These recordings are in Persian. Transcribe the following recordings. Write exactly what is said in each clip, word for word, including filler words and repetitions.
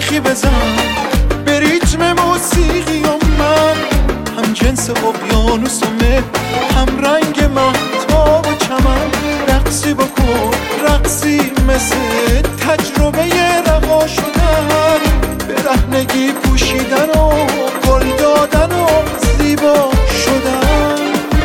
چرخی بزن به ریتم موسیقی و من هم جنس اقیانوس و مه، هم رنگ مهتاب و چمن. رقصی بکن رقصی مثل تجربه رها شدن، برهنگی پوشیدن و گل دادن و زیبا شدن.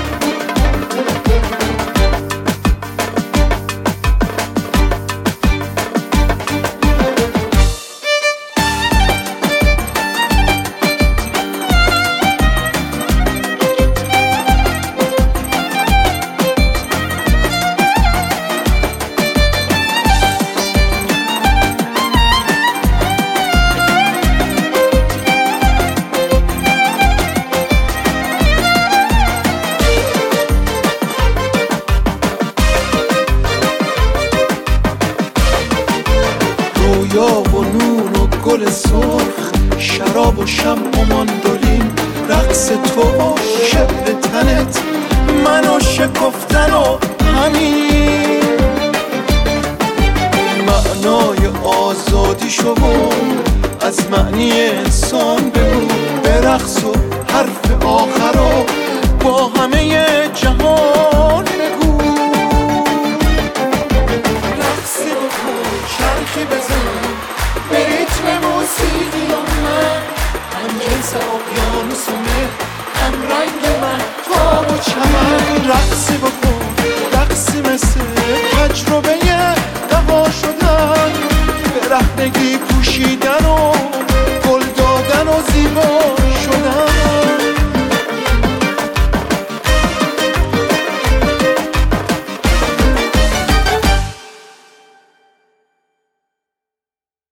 رویا و نور و گل سرخ، شراب و شمع و ماندولین، رقص تو شبه تنت، منو شکفتن و همین. معنای آزادی شو از معنی انسان بگو، به رقص و حرف آخر و با همه جهان بگو. رقصی بکن چرخی بزن به ریتم موسیقی و من، هم جنس اقیانوس و مه، هم رنگ مهتاب و چمن. رقصی بکن رقصی مثل تجربه